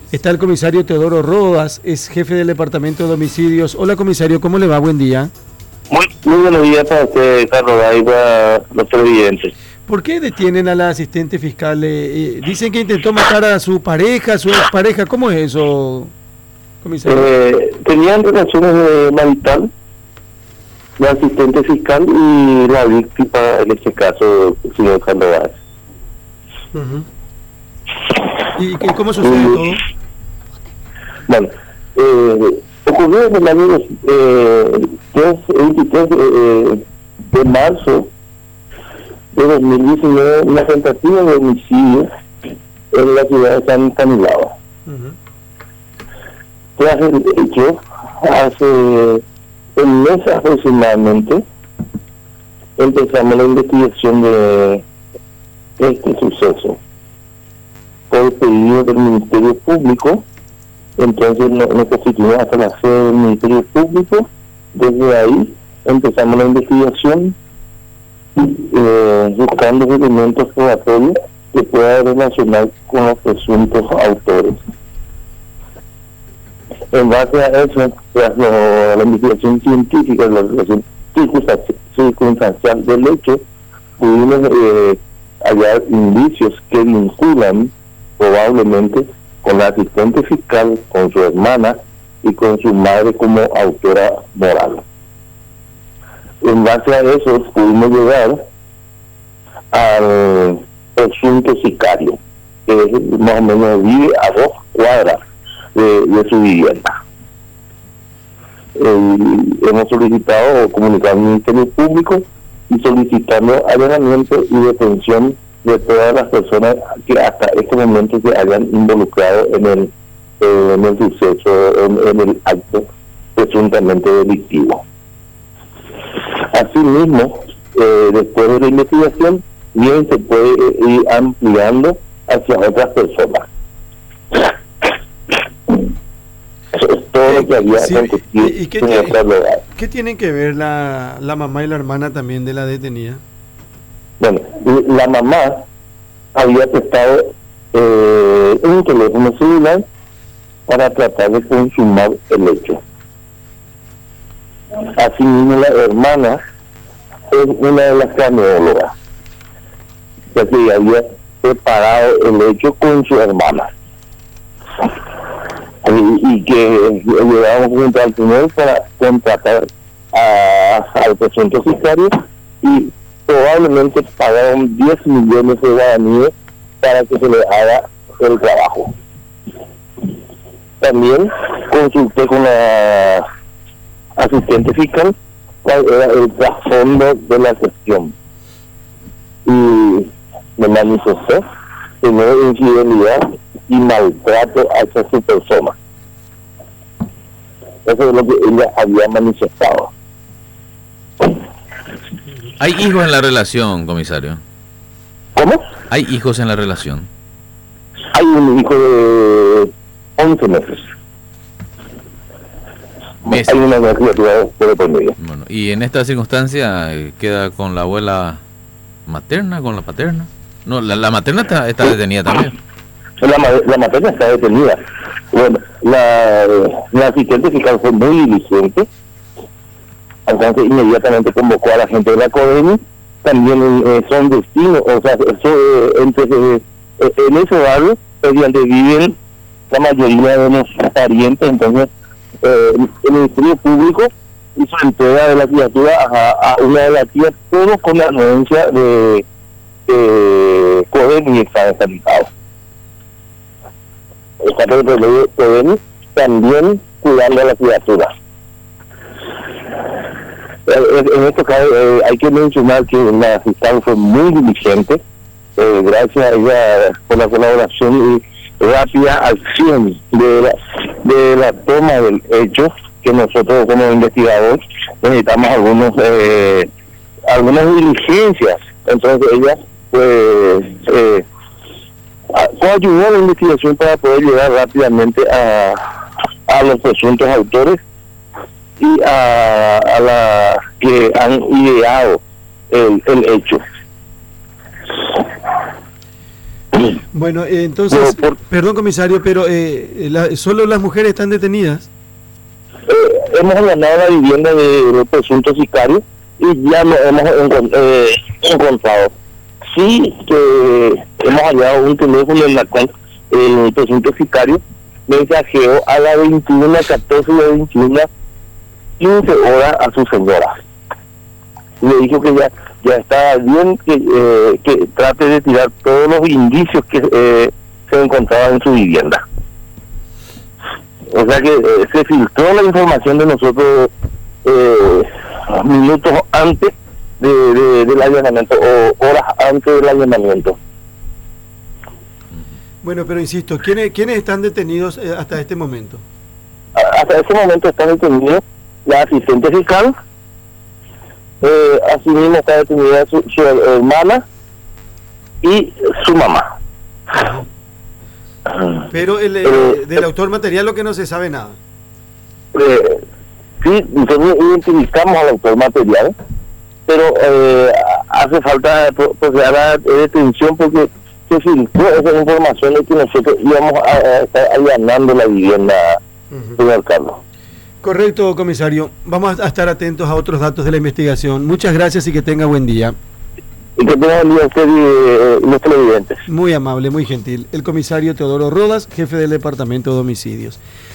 Está el comisario Teodoro Rodas, es jefe del Departamento de Homicidios. Hola, comisario, ¿cómo le va? Buen día. Muy buenos días para usted, Carlos, ahí para los televidentes. ¿Por qué detienen a la asistente fiscal? Dicen que intentó matar a su pareja, su expareja. ¿Cómo es eso, comisario? Tenían relaciones marital, la asistente fiscal y la víctima, en este caso, el señor Carlos Báez. Uh-huh. ¿Y cómo sucede todo? Bueno, ocurrió en el año 23 de marzo de 2019 una tentativa de homicidio en la ciudad de San Canislao. Uh-huh. Tras el hecho, hace un mes aproximadamente, empezamos la investigación de este suceso por pedido del Ministerio Público. Entonces nos constituimos hasta la sede del Ministerio Público. Desde ahí empezamos la investigación buscando elementos probatorios que puedan relacionar con los presuntos autores. En base a eso, tras la investigación científica, la relación circunstancial del hecho, pudimos hallar indicios que vinculan probablemente con la asistente fiscal, con su hermana y con su madre como autora moral. En base a eso pudimos llegar al presunto sicario, que más o menos vive a 2 cuadras de su vivienda. Hemos solicitado o comunicado al Ministerio Público y solicitando allanamiento y detención de todas las personas que hasta este momento se hayan involucrado en el suceso, en el acto presuntamente delictivo. Asimismo, después de la investigación, bien se puede ir ampliando hacia otras personas. Eso es todo lo que había acontecido. ¿Y qué tienen que ver la mamá y la hermana también de la detenida? Bueno, la mamá había prestado un teléfono celular para tratar de consumar el hecho. Asimismo, la hermana es una de las camioneras, ya que había preparado el hecho con su hermana. Y que llegábamos junto al señor para contratar al presunto sicario y probablemente pagaron 10 millones de guaraníes para que se le haga el trabajo. También consulté con la asistente fiscal cuál era el trasfondo de la cuestión y me manifestó que no hay infidelidad y maltrato hacia su persona. Eso es lo que ella había manifestado. ¿Hay hijos en la relación, comisario? ¿Cómo? ¿Hay hijos en la relación? Hay un hijo de 11 meses. Hay una criatura por medio. Bueno, y en esta circunstancia queda con la abuela materna, con la paterna. No, la materna está detenida también. La materna está detenida. Bueno, la asistente fiscal fue muy diligente. Entonces inmediatamente convocó a la gente de la CODEMI. También son destinos, o sea, en ese barrio es donde viven la mayoría de los parientes. Entonces el Ministerio Público hizo entrega de la criatura a una de las tías, todos con la anuencia de CODEMI y está deshabitado. Está de CODEMI también cuidando a la criatura. En este caso hay que mencionar que la fiscal fue muy diligente, gracias a ella por la colaboración y rápida acción de la toma del hecho, que nosotros como investigadores necesitamos algunas diligencias. Entonces ella ayudó a la investigación para poder llegar rápidamente a los presuntos autores y a la que han ideado el hecho. Bueno, entonces, perdón comisario, pero solo las mujeres están detenidas. Hemos allanado la vivienda de los presuntos sicarios y ya lo hemos encontrado. Sí, que hemos hallado un teléfono en la cual el presunto sicario mensajeó a las 21:14 y 21:15 horas a su señora. Le dijo que ya está bien, que trate de tirar todos los indicios que se encontraban en su vivienda. O sea que se filtró la información de nosotros minutos antes del allanamiento o horas antes del allanamiento. Bueno, pero insisto, ¿quiénes están detenidos hasta este momento? Hasta este momento están detenidos la asistente fiscal, asimismo está detenida su hermana y su mamá. Pero del autor material lo que no se sabe nada. Sí, nosotros identificamos al autor material, pero hace falta proceder a la detención porque se filtró esa información de que nosotros íbamos a estar allanando la vivienda, señor Carlos. Correcto, comisario. Vamos a estar atentos a otros datos de la investigación. Muchas gracias y que tenga buen día. Y que tenga buen día usted y los televidentes. Muy amable, muy gentil. El comisario Teodoro Rodas, jefe del Departamento de Homicidios.